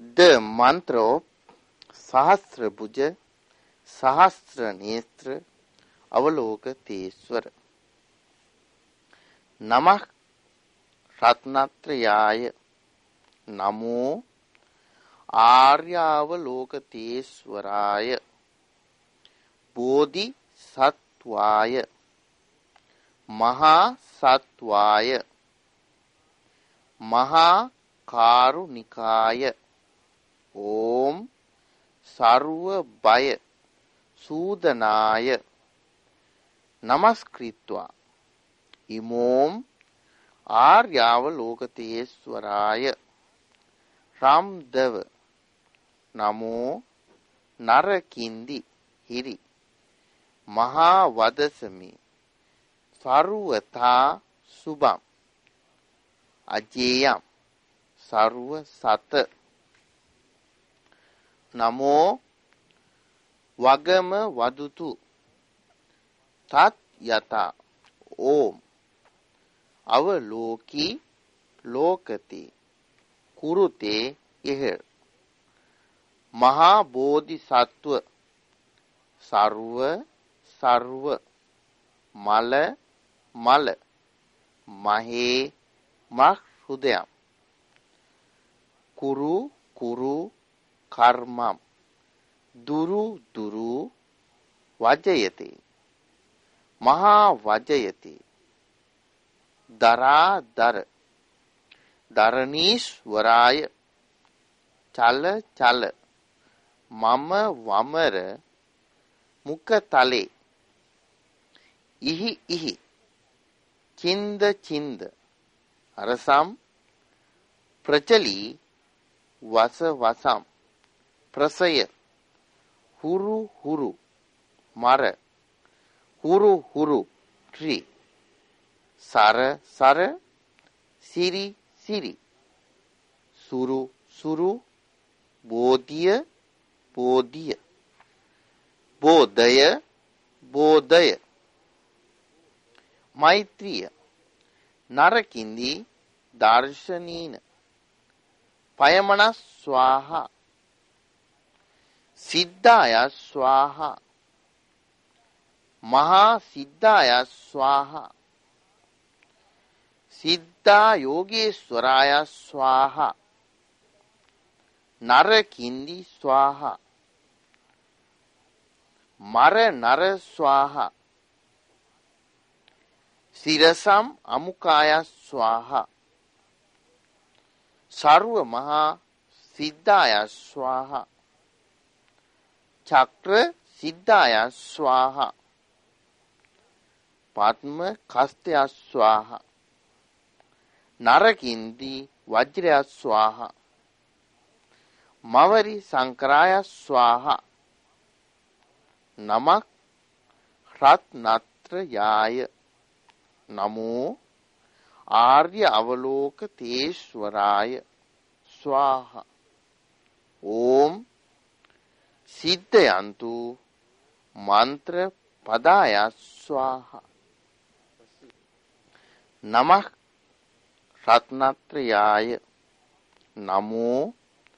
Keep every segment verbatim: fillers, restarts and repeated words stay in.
The mantra of Sahasra Bhuja, Sahasra Nestra, Avalokateswara. Namah Ratnatrayaya, Namo Aryavalokateswaraya, Bodhi Sattvaya, Maha Sattvaya, Maha Karunikaya, Om Sarva Baya Sudanaya, Namaskritva, Imom Aryavalokateswaraya, Ramdeva, Namo Narakindi Hiri, Maha Vadasami, Sarvata Subham, Ajeyam, Sarva Sata, Namo Vagama Vadutu, Tat Yata, Om, Avaloki Lokati, Kurute Ihir, Maha Bodhisattva, Sarva Sarva, Mala Mala, Mahe Mahudayam, Kuru Kuru Karmam, Duru Duru Vajayate, Maha Vajayate, Dara Dar, Dharanishwaraya, Chala Chala, Mama Vamara, Mukatale, Ihi Ihi, Chinda Chinda, Arasam, Prachali, Vasa Vasam, Prasaya, Huru Huru, Mara, Huru Huru, Tree, Sara Sara, Siri Siri, Suru Suru, Bodhiya Bodhiya, Bodhaya Bodhaya, Maitriya, Narakindi Darshanina, Payamana Swaha, Siddhaya Swaha, Maha Siddhaya Swaha, Siddha Yogeshwaraya Swaha, Narakindi Swaha, Mara Nara Swaha, Sirasam Amukaya Swaha, Sarva Maha Siddhaya Swaha, Chakra Siddhaya Swaha, Padma Kastya Swaha, Narakindi Vajraya Swaha, Mavari Sankaraya Swaha, Namak Ratnatrayaya, Namo Arya Avalokateswaraya, Swaha, Om Siddhayantu Mantra Padaya Swaha, Namah Ratnatrayaya, Namo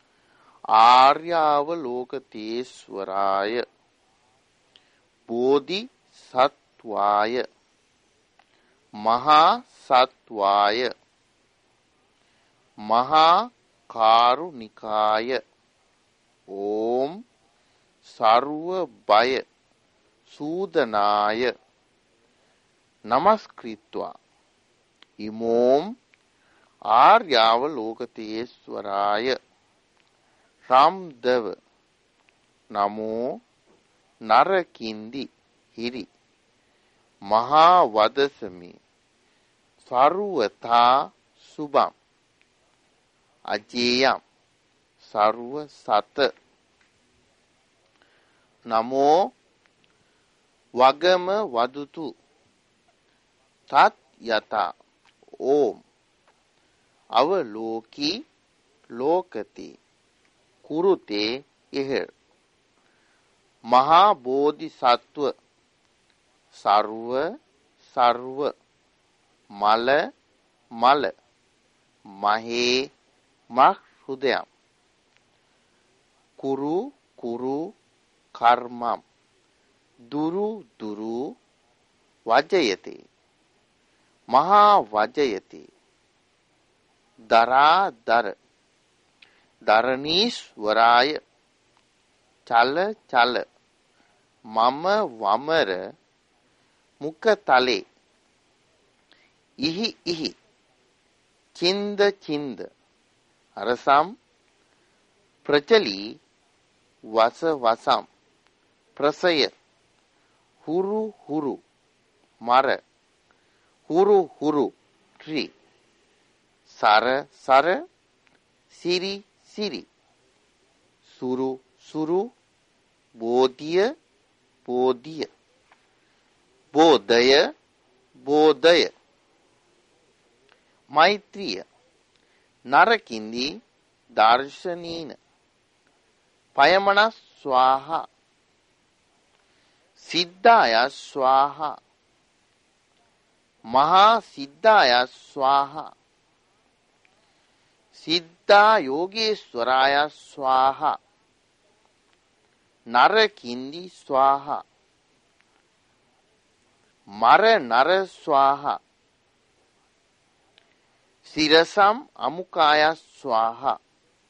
Aryavalokateswaraya, Bodhi Sattvaya, Maha Sattvaya, Maha Karunikaya, Om Sarva Baya Sudanaya, Namaskritva, Imom Aryavalokateswaraya, Ramdeva, Namo Narakindi Hiri, Maha Vadasami, Sarvata Subham, Ajeyam, Sarva Sata, Namo Vagama Vadutu, Tat Yata, Om, Avaloki Lokati, Kurute Ihir, Maha Bodhisattva, Sarva Sarva, Mala Mala, Mahe Mahudayam, කුරු කුරු කර්මම් දුරු දුරු වජයති මහා වජයති දරා දර දරණීශ්වරාය චල චල මම වමර මුකතලේ ඉහි ඉහි චින්ද චින්ද අරසම් ප්‍රචලී වස වසම් ප්‍රසය හුරු හුරු මර හුරු හුරු ත්‍රි සර සර සිරි සිරි සුරු සුරු බෝධිය බෝධිය බෝධය බෝධය මෛත්‍රිය නරකින්දී දර්ශනීන පයමන ස්වාහා සිද්ධාය ස්වාහා මහා සිද්ධාය ස්වාහා සිද්ධා යෝගේශ්වරාය ස්වාහා නරකින්දි ස්වාහා මර නර ස්වාහා සිරසම් අමුකාය ස්වාහා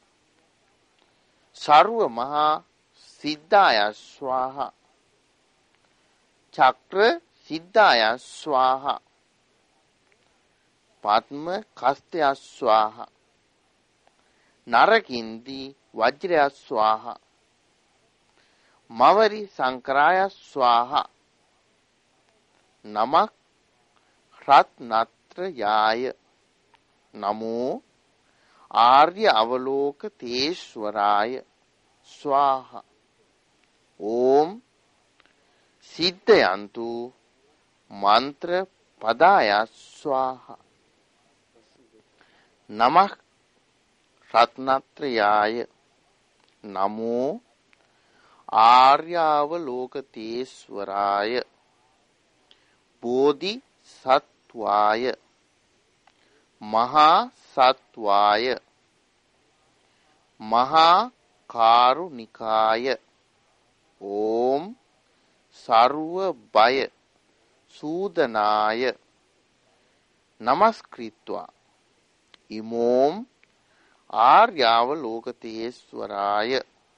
සර්ව මහා සිද්ධාය ස්වාහා චක්‍ර සිද්ධාය ස්වාහා පద్ම කස්තය ස්වාහා නරකින්දී වජ්‍රය ස්වාහා මවරි සංකරාය ස්වාහා නමක් රත්නත්‍රයාය නමෝ ආර්ය අවලෝක තේශ්වරාය ස්වාහා ඕම් සිද්ධයන්තු මන්ත්‍ර පදාය ස්වාහා නමක් රත්නත්‍රයාය නමෝ ආර්යාවලෝකතේශ්වරාය බෝධි සත්වාය මහා සත්වාය මහා කාරුණිකාය ඕම් සර්ව බය සූදනාය නමස්කෘත්වා ඉමෝම් ආර්යාවලෝකතේශ්වරාය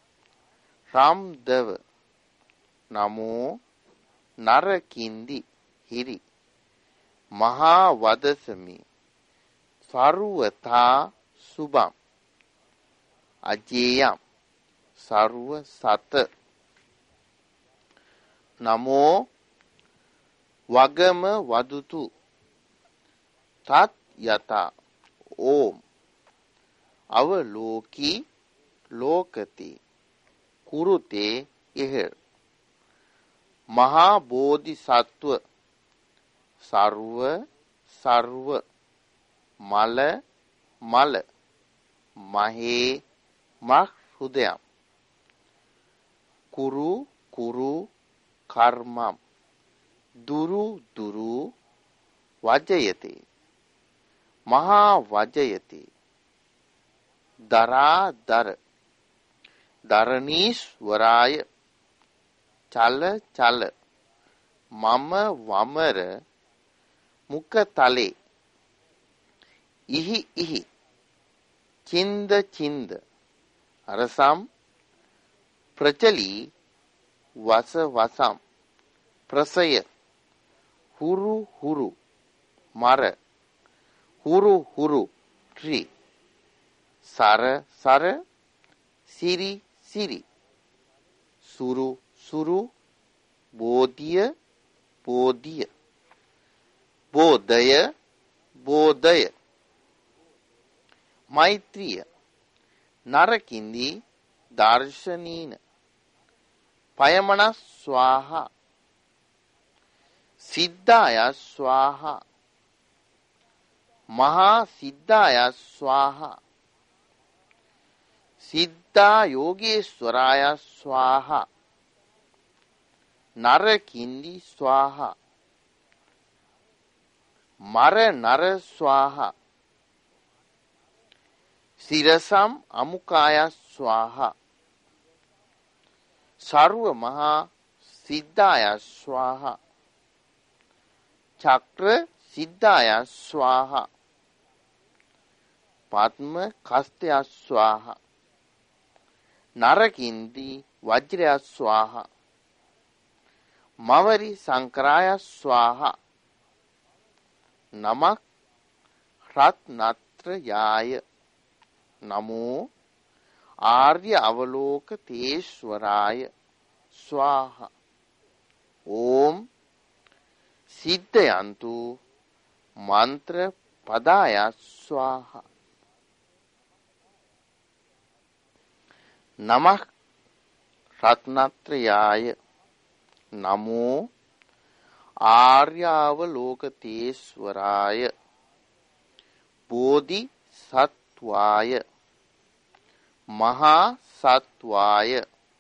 රම්දව නමෝ නරකින්දි හිරි මහා වදසමි සර්වතා සුභම් අජේයම් සර්ව සත නමෝ වගම වදුතු තත් යතා ඕම් අවලෝකී ලෝකති කුරුතේ එහෙර් මහා බෝධිසත්ව සර්ව සර්ව මල මල මහේ මහ් හෘදයම් කුරු කුරු කර්මම් දුරු දුරු වජයති මහා වජයති දරා දර දරණීශ්වරාය චල චල මම වමර මුකතලේ ඉහි ඉහි චින්ද චින්ද අරසම් ප්‍රචලී වස වසම් ප්‍රසය හුරු හුරු මර හුරු හුරු ත්‍රි සර සර සිරි සිරි සුරු සුරු බෝධිය බෝධිය බෝධය බෝධය මෛත්‍රිය නරකින්දී දර්ශනීන පයමන ස්වාහා සිද්ධාය ස්වාහා මහා සිද්ධාය ස්වාහා සිද්ධා යෝගේශ්වරාය ස්වාහා නරකින්දි ස්වාහා මර නර ස්වාහා සිරසම් අමුකාය ස්වාහා सर्व महा सिद्धाय स्वाहा चक्र सिद्धाय स्वाहा पद्म कस्त्य स्वाहा नरकिंदी वज्र स्वाहा मवरी संक्राय स्वाहा नमः रत्नत्रयाय नमो आर्य अवलोकतेश्वराय स्वाहा ओम सिद्धयन्तु मंत्र पदाय स्वाहा नमः रत्नत्रयाय नमो आर्यावलोकतेश्वराय बोधिसत्वाय महासत्वाय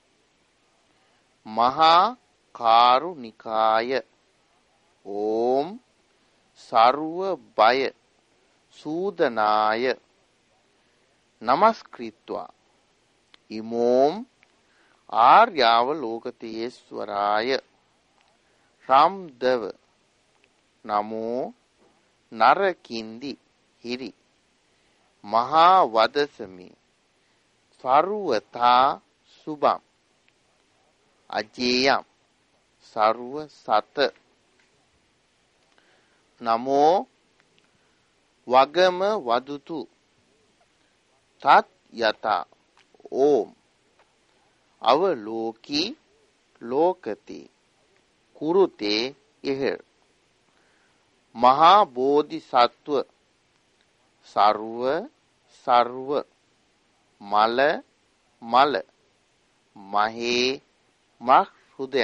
महाकारुणिकाय ओम सर्वभय सूदनाय नमस्कृत्वा इमोम आर्यावलोकतेश्वराय रामदेव नमो नरकिंदी हिरि महावदसमि सर्वथा शुभम अजेयम सर्वसत नमो वगम वदुतु तत् यथा ओम अवलोकी लोकति कुरुते इह महाबोधिसत्व सर्व सर्व मल मल महे मह हृदय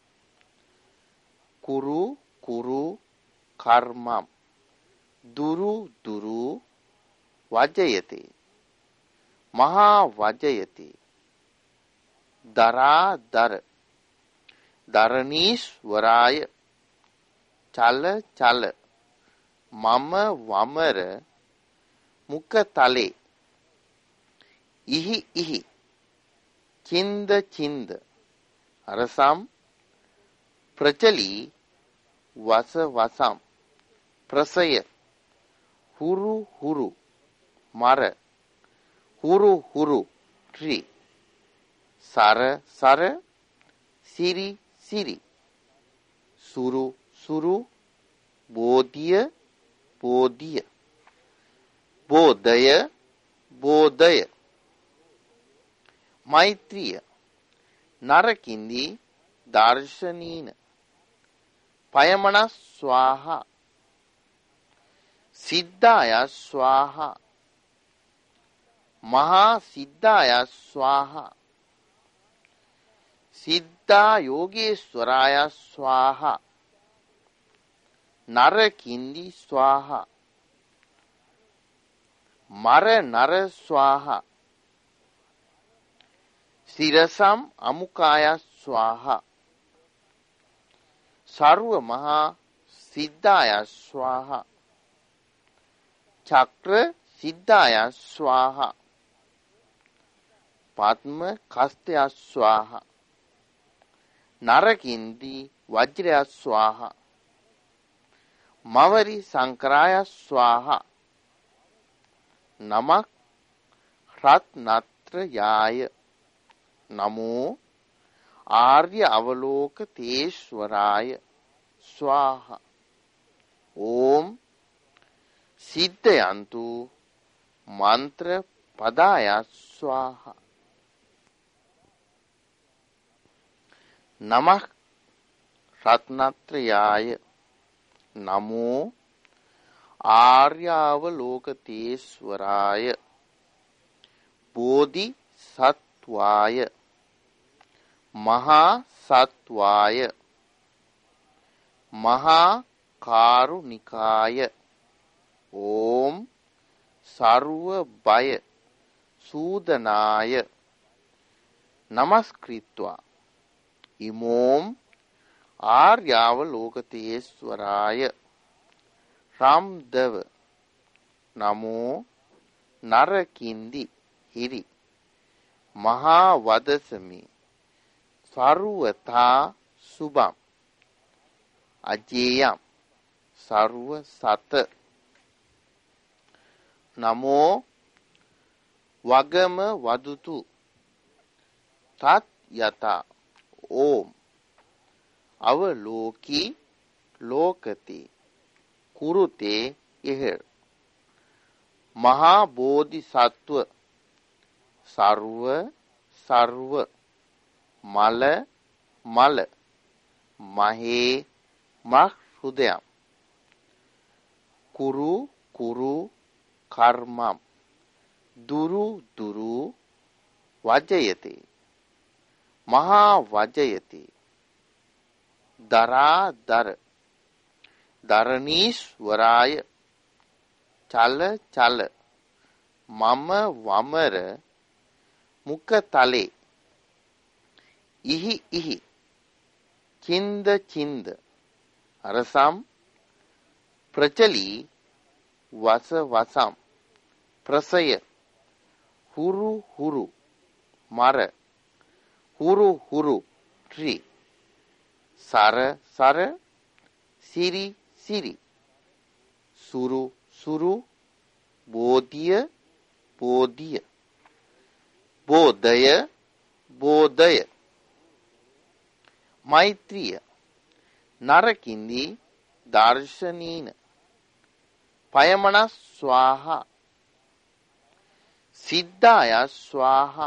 कुरु कुरु कर्मम दुरु दुरु वजयते महावजयते दरादर धरणीश्वराय चल चल मम वमर मुकतले इहि इहि चिंद चिंद रसम प्रचली वस वसम प्रसय हुरु हुरु मर हुरु हुरु ट्री सर सर सिरि सिरि सुरु सुरु बोधिय बोधिय बोधय बोधय मैत्रीय नरकिंदी दार्शनीन पयमण स्वाहा सिद्धाय स्वाहा महासिद्धाय स्वाहा सिद्धा योगेश्वराय स्वाहा नरकिंदी स्वाहा मर नर स्वाहा सिरसम अमुकाय स्वाहा सर्व महा सिद्धाय स्वाहा चक्र सिद्धाय स्वाहा पद्म कस्त्य स्वाहा नरकिंदी वज्र स्वाहा मवरी संक्राय स्वाहा नमः रत्नत्रयाय नमो आर्य अवलोकतेश्वराय स्वाहा ओम सिद्धयन्तु मंत्र पदाय स्वाहा नमः रत्नत्रयाय नमो आर्यावलोकतेश्वराय बोधिसत्वाय महासत्वाय महाकारुणिकाय ओम सर्वभय सूदनाय नमस्कृत्वा इमोम आर्यावलोकतेश्वराय रामदेव नमो नरकिंदी हिरि महावदसमि sarvata subam ajeyam sarv sat namo wagama wadutu tat yata om avaloki lokati kurute ihir maha bodhisattva sarva sarva mala mala mahe mah hudayam kuru kuru karmam duru duru vajayate maha vajayate dara dar dharanishwaraya chala chala mama vamara mukatale ihi ihi chinda chinda arasam prachali vasa vasam prasaya huru huru mara huru huru tree sara sara siri siri suru suru bodhiya bodhiya bodhaya bodhaya maitriya narakindi darshanina payamana swaha siddhaya swaha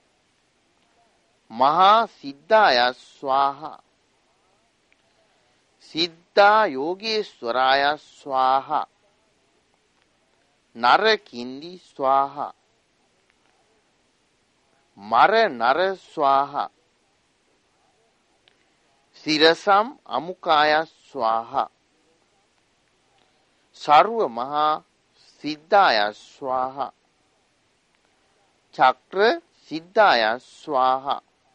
maha siddhaya swaha siddha yogeshwaraya swaha narakindi swaha mara nara swaha sirasam amukaya swaha sarva maha siddhaya swaha chakra siddhaya swaha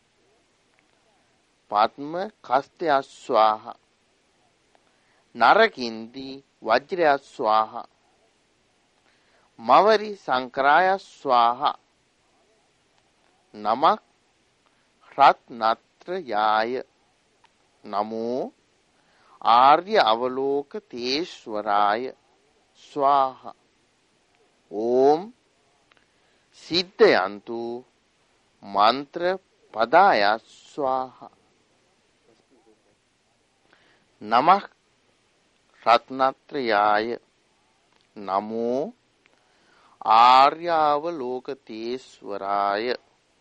padma kastya swaha narakindi vajraya swaha mavari sankaraya swaha namak ratnatrayaya namo arya avaloka teshwaraya swaha om siddhayantu mantra padaya swaha namak ratnatrayaya namo arya avaloka teshwaraya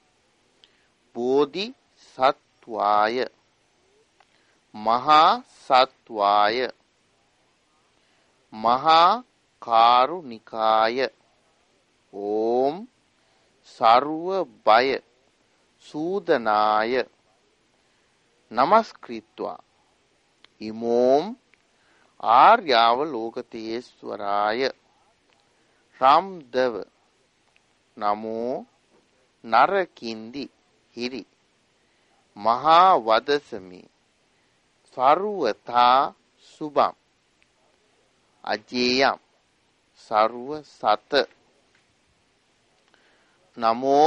bodhi sattvaya maha sattvaya maha karunikaya om sarva baya sudanaya namaskritva imom आर्यावलोकतेश्वराय Ramdev नमो नरकिंदी हिरि महावदसमि सर्वथा शुभम अजेयम सर्व सत नमो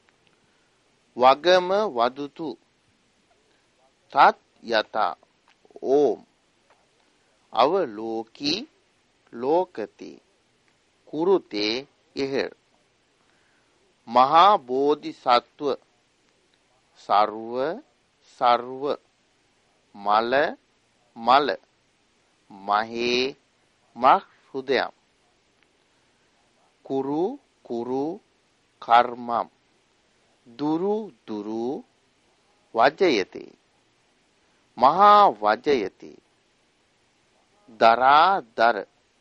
वगम वदुतु तत् यथा ओम अवलोकी लोकति कुरुते इहर महाबोधिसत्व सर्व सर्व मल मल महे महृदयम कुरु कुरु कर्मम दुरु दुरु वजयते महावजयते दरा दर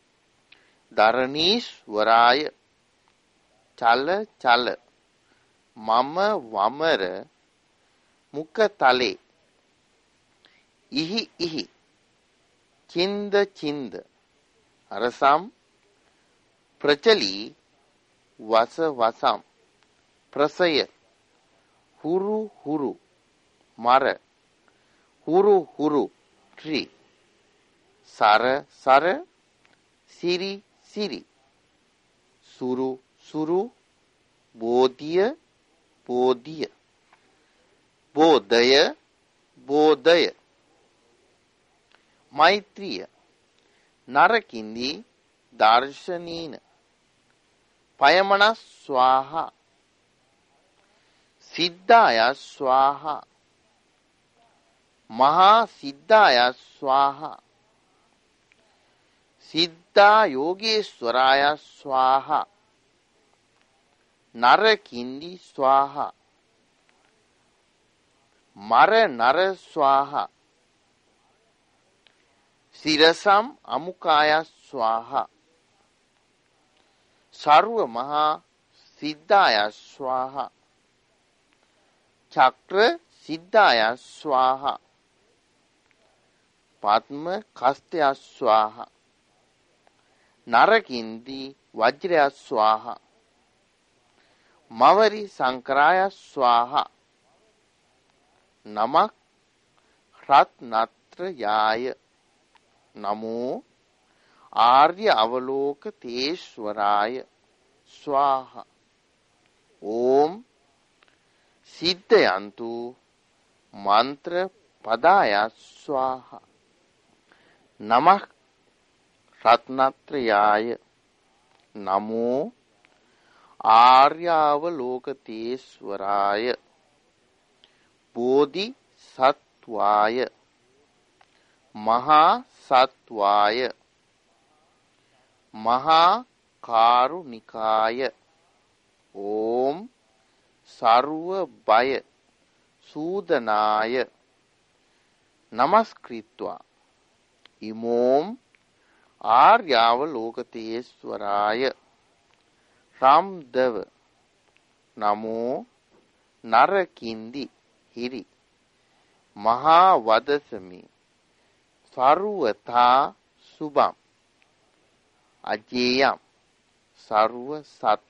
धरणीश्वराय चल चल मम वमर मुकतले इहि इहि चिंद चिंद रसम प्रचली वस वसम प्रसय हुरु हुरु मर हुरु हुरु ट्री सर सर सिरी सिरी सुरु सुरु बोधिय बोधिय බෝධය බෝධය මෛත්‍රිය නරකින්දී දර්ශනීන පයමනස් ස්වාහා සිද්ධාය ස්වාහා මහා සිද්ධාය ස්වාහා සිද්ධා යෝගේශ්වරාය ස්වාහා නරකින්දි ස්වාහා මර නර ස්වාහා සිරසම් අමුකාය ස්වාහා සර්ව මහා සිද්ධාය ස්වාහා චක්‍ර සිද්ධාය ස්වාහා පద్ම කස්තය ස්වාහා නරකින්දි වජ්‍රය ස්වාහා මවරි සංකරාය ස්වාහා නමක් රත්නත්‍රයාය නමෝ ආර්ය අවලෝක තේශ්වරාය ස්වාහා ඕම් සිද්ධයන්තු මන්ත්‍ර පදාය ස්වාහා නමක් රත්නත්‍රයාය නමෝ ආර්යාවලෝක තේශ්වරාය බෝධි සත්වාය මහා සත්වාය මහා කාරුණිකාය ඕම් සර්ව බය සූදනාය නමස්කෘත්වා ඉමෝම් ආර්යාවලෝකතේශ්වරාය රම්දව නමෝ නරකින්දි හිරි මහා වදසමි සර්වතා සුභම් අජේයම් සර්ව සත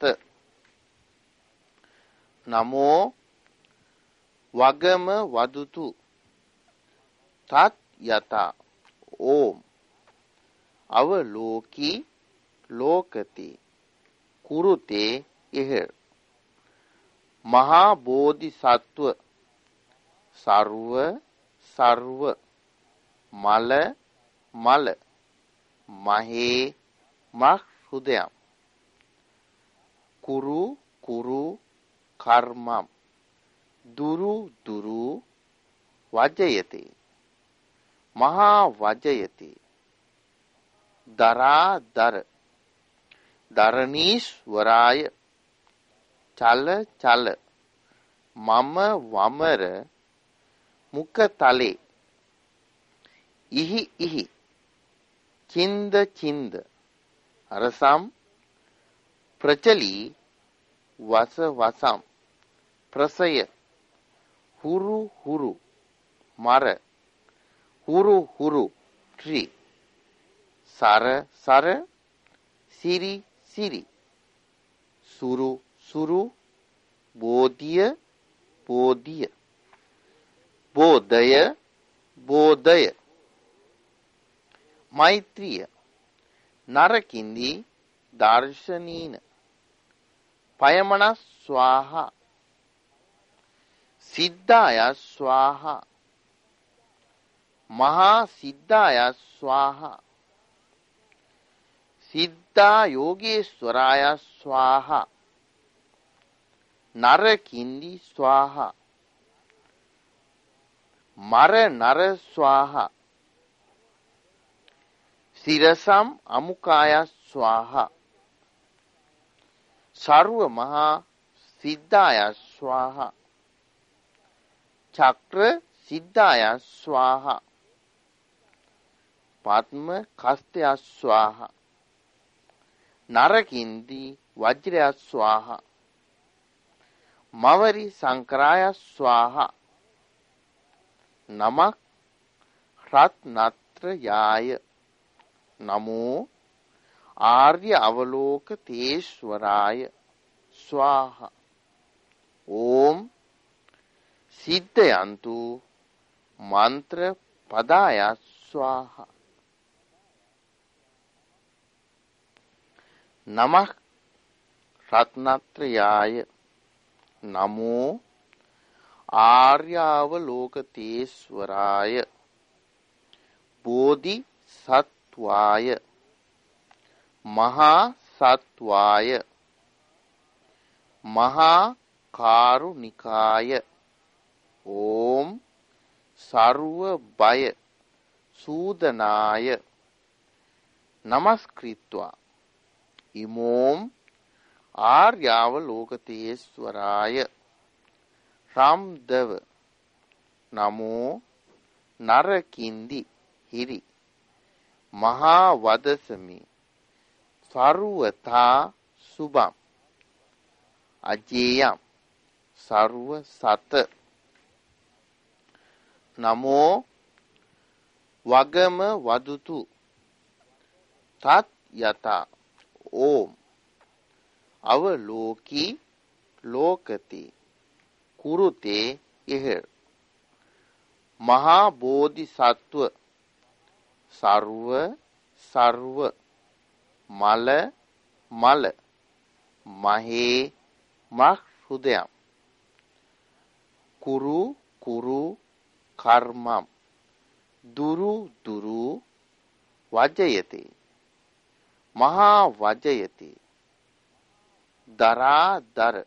නමෝ වගම වදුතු තත් යතා ඕම් අවලෝකී ලෝකති කුරුතේ එහෙර් මහා බෝධිසත්ව සර්ව සර්ව මල මල මහේ මක් හෘදයම් කුරු කුරු කර්මම් දුරු දුරු වජයති මහා වජයති දරා දර දරණීශ්වරාය චල චල මම වමර මුකතලේ ඉහි ඉහි චින්ද චින්ද අරසම් ප්‍රචලී වස වසම් ප්‍රසය හුරු හුරු මර හුරු හුරු ත්‍රි සර සර සිරි සිරි සුරු සුරු බෝධිය බෝධිය බෝධය බෝධය මෛත්‍රිය නරකින්දී දර්ශනීන පයමනස් ස්වාහා සිද්ධාය ස්වාහා මහා සිද්ධාය ස්වාහා සිද්ධා යෝගේශ්වරාය ස්වාහා නරකින්දි ස්වාහා මර නර ස්වාහා සිරසම් අමුකාය ස්වාහා සර්ව මහා සිද්ධාය ස්වාහා චක්‍ර සිද්ධාය ස්වාහා පద్ම කස්තය ස්වාහා නරකින්දි වජ්‍රය ස්වාහා මවරි සංකරාය ස්වාහා නමක් රත්නත්‍රයාය නමෝ ආර්ය අවලෝක තේශ්වරාය ස්වාහා ඕම් සිද්ධයන්තු මන්ත්‍ර පදාය ස්වාහා නමක් රත්නත්‍රයාය නමෝ ආර්යාවලෝකතේස්වරාය බෝධිසත්වාය මහා සත්වාය මහා කාරුණිකාය ඕම් සර්ව බය සූදනාය නමස්කෘත්වා ඉමෝම් ආර්යාවලෝකතේස්වරාය රම්දව නමෝ නරකින්දි හිරි මහා වදසමි සර්වතා සුභම් අජේයම් සර්ව සත නමෝ වගම වදුතු තත් යතා ඕම් අවලෝකී ලෝකති කුරුතේ ඉහ මහා බෝධිසත්ව සර්ව සර්ව මල මල මහේ මහ හෘදයම් කුරු කුරු කර්මම් දුරු දුරු වජයති මහා වජයති දරා දර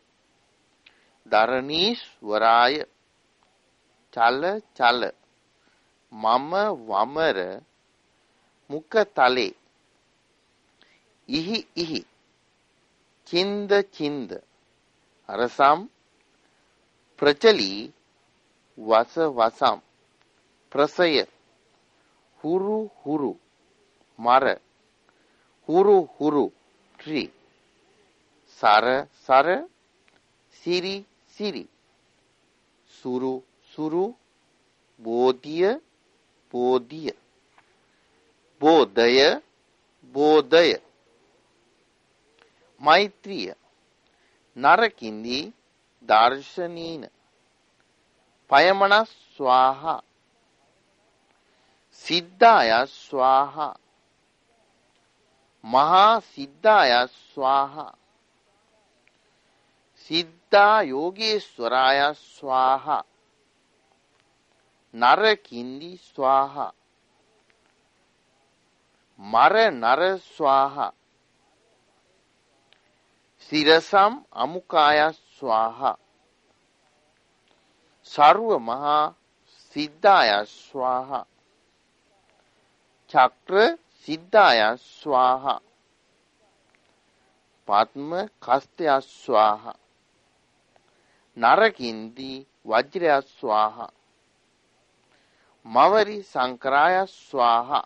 දරණීස්වරාය චල චල මම වමර මුකතලේ ඉහි ඉහි චින්ද චින්ද රසම් ප්‍රචලී වස වසම් ප්‍රසය හුරු හුරු මර හුරු හුරු ත්‍රි සර සර සිරි සිරි සුරු සුරු බෝධිය බෝධිය බෝධය බෝධය මෛත්‍රිය නරකින්දි දර්ශනීන පයමන ස්වාහා සිද්ධාය ස්වාහා මහා සිද්ධාය ස්වාහා සිද්ධා යෝගේශ්වරාය ස්වාහා නරකින්දි ස්වාහා මර නර ස්වාහා සිරසම් අමුකාය ස්වාහා සර්ව මහා සිද්ධාය ස්වාහා චක්‍ර සිද්ධාය ස්වාහා පද්ම කස්තය ස්වාහා නරකින්දි වජ්‍රය ස්වාහා මවරි සංකරාය ස්වාහා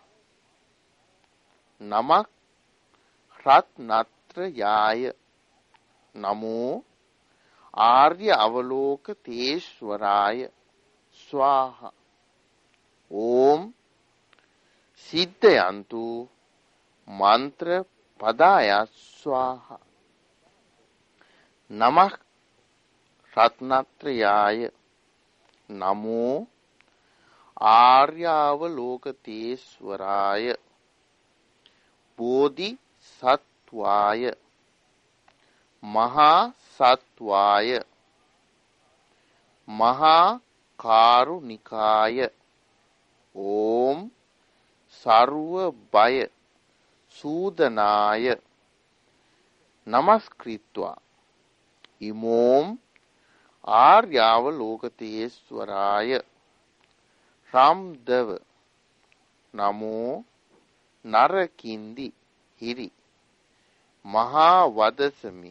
නමක් රත්නත්‍රයාය නමෝ ආර්ය අවලෝක තේශ්වරාය ස්වාහා ඕම් සිද්ධයන්තු මන්ත්‍ර පදාය ස්වාහා නමක් රත්නත්‍රයාය නමෝ ආර්යාවලෝකතේස්වරාය බෝධි සත්වාය මහා සත්වාය මහා කාරුණිකාය ඕම් සර්ව බය සූදනාය නමස්කෘත්වා ඉමෝම් ආර්යාවලෝකතේස්වරාය රම්දව නමෝ නරකින්දි හිරි මහා වදසමි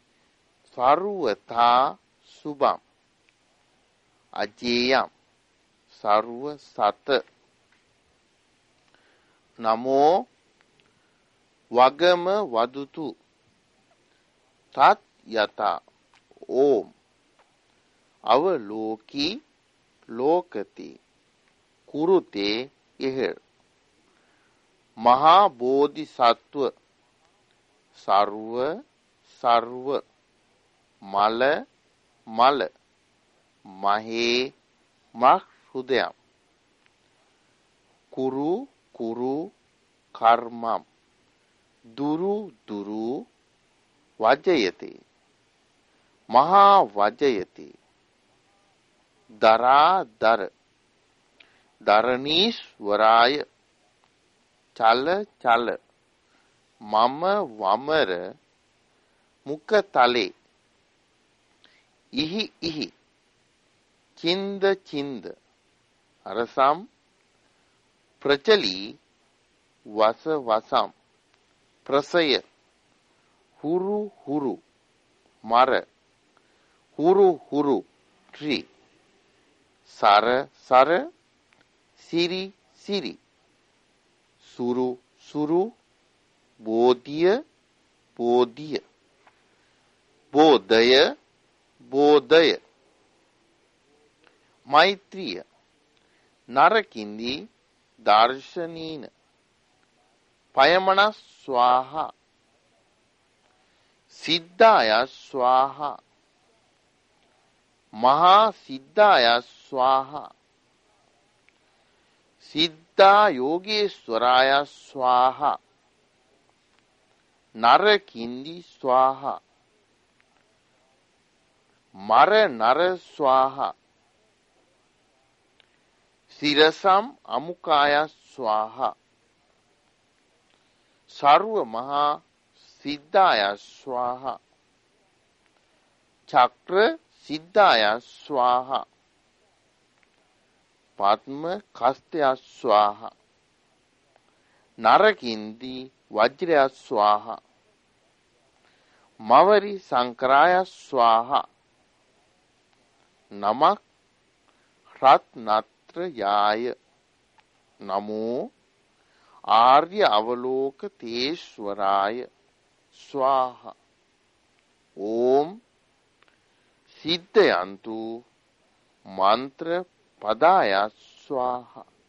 සර්වතා සුභම් අජේයම් සර්ව සත නමෝ වගම වදුතු තත් යතා ඕම් අවලෝකී ලෝකති කුරුතේ ඉහ මහා බෝධිසත්ව සර්ව සර්ව මල මල මහේ මහ හෘදයම් කුරු කුරු කර්මම් දුරු දුරු වජයති මහා වජයති දරාදර දරණීස්වරාය චල චල මම වමර මුකතලේ ඉහි ඉහි චින්ද චින්ද අරසම් ප්‍රචලී වස වසම් ප්‍රසය හුරු හුරු මර හුරු හුරු ත්‍රි සර සර සිරි සිරි සුරු සුරු බෝධිය බෝධිය බෝධය බෝධය මෛත්‍රිය නරකින්දී දර්ශනීන පයමන ස්වාහා සිද්ධාය ස්වාහා මහා සිද්ධාය ස්වාහා සිද්ධා යෝගේශ්වරාය ස්වාහා නරකින්දි ස්වාහා මර නර ස්වාහා සිරසම් අමුකාය ස්වාහා සර්ව මහා සිද්ධාය ස්වාහා චක්‍ර සිද්ධාය ස්වාහා පద్ම කස්තය ස්වාහා නරකින්දි වජ්‍රය ස්වාහා මවරි සංකරාය ස්වාහා නමක් රත්නත්‍රයාය නමෝ ආර්ය අවලෝක තේශ්වරාය ස්වාහා ඕම් සිද්ධයන්තු මන්ත්‍ර පදාය ස්වාහා